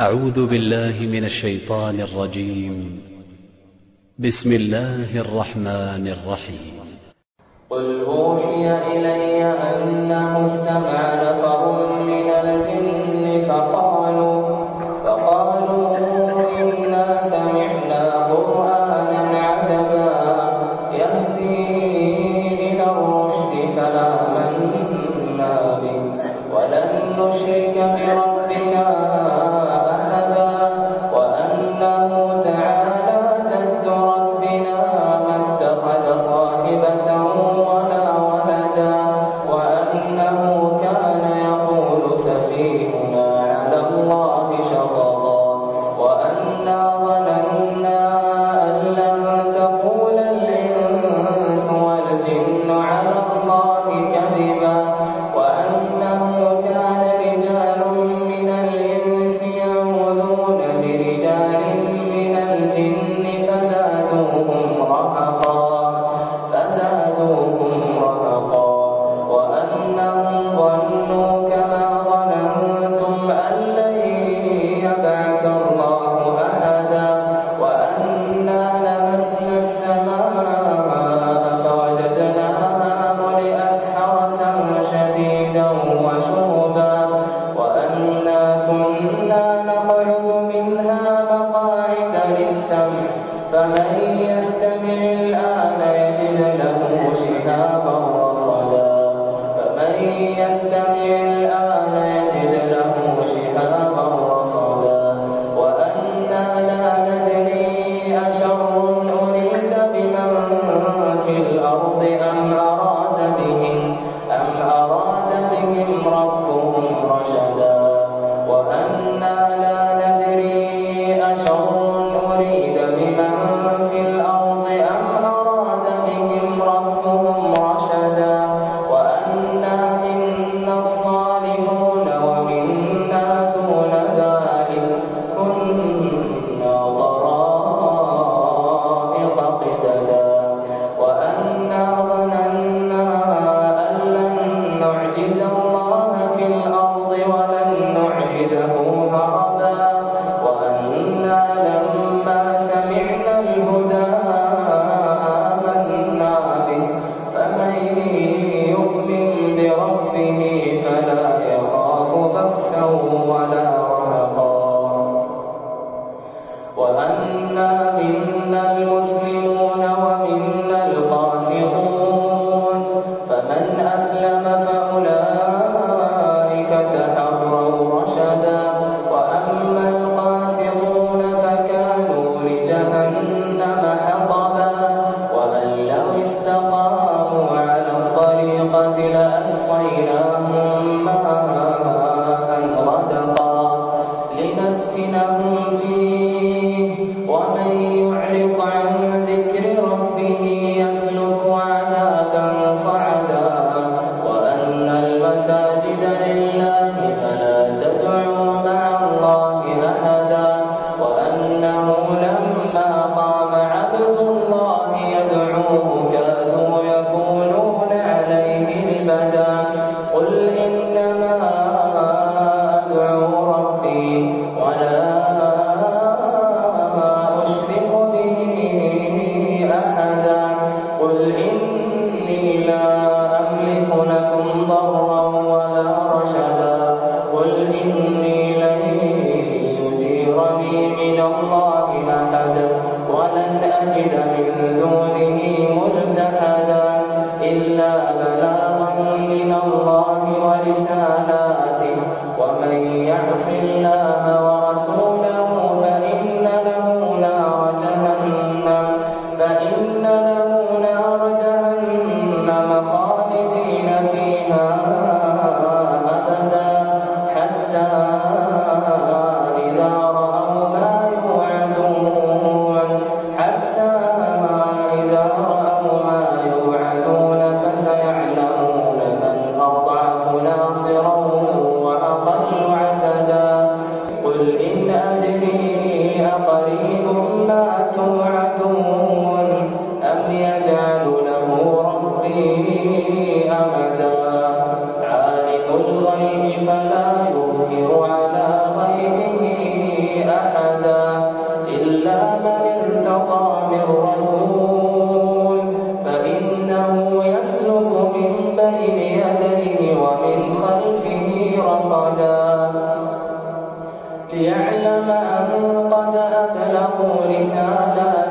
أعوذ بالله من الشيطان الرجيم. بسم الله الرحمن الرحيم. قل أوحي إلي أنه استمع نفر من الجن فقالوا إنا سمعنا قرآنا عجبا يهدي إلى الرشد فآمنا به ولن نشرك بربنا أحدا وأنه تعالى جد ربنا ما اتخذ صاحبة ولا ولدا وأنه كان يقول سفيهنا على الله شططا وأنا ظننا أن لن تقول الإنس والجن على الله كذبا وأنه كان رجال من الإنس يعوذون برجال من الجن فزادوهم رهقا وأنهم ظنوا كما ظننتم أن لن يبعث الله أحدا وأنا لمسنا السماء فوجدناها ملئت حرسا شديدا وشهبا وأنا كنا نقعد منها مقاعد للسمع فمن يستمع الآن يجد له شهابا رصدا وأنا لا ندري أشر أريد بمن في الأرض أم أراد بهم ربهم رشدا وأنا لا ندري أشر أريد بمن في الأرض أم أراد بهم ربهم رشدا وأنا منا الصالحون ومنا دون ذلك كنا طرائق قددا وأنا ظننا أن لن نعجز الله في الأرض ولن نعجزه هربا وأنا لما سمعنا الهدى آمنا به فمن يؤمن بربه فلا يخاف بخسا ولا رهقا وأنا منا المسلمون ومنا القاسطون فمن أسلم فأولئك تحروا رشدا وأما القاسطون فكانوا لجهنم حطبا ومن لو استقاموا على الطريقة لأسقيناهم ماء غدقا لنفتنهم فيه ومن يعرض عن ذكر ربه يسلك عذابا صعدا وأن المساجد لله فلا تدعوا مع الله أحدا وأنه لما قام عبد الله يدعوه كادوا يكونون عليه لبدا قل إنما أدعو ربي ولا أشرك به أحدا قل إني لا أملك لكم ضرا ولا رشدا قل إني لن يجيرني من الله أحد ولن أجد من دونه ملتحدا إلا بلاغا من الله ورسالاته ومن يعص الله ورسوله فإن له نار جهنم خالدين فيها أبدا حتى إذا رأوا ما يوعدون فسيعلمون من أضعف ناصرا وأقل عددا قل إن أدري أقريب ما توعدون أم يجعل له ربي أمدا عالم الغيب فلا يظهر على غيبه قد أبلغوا رسالات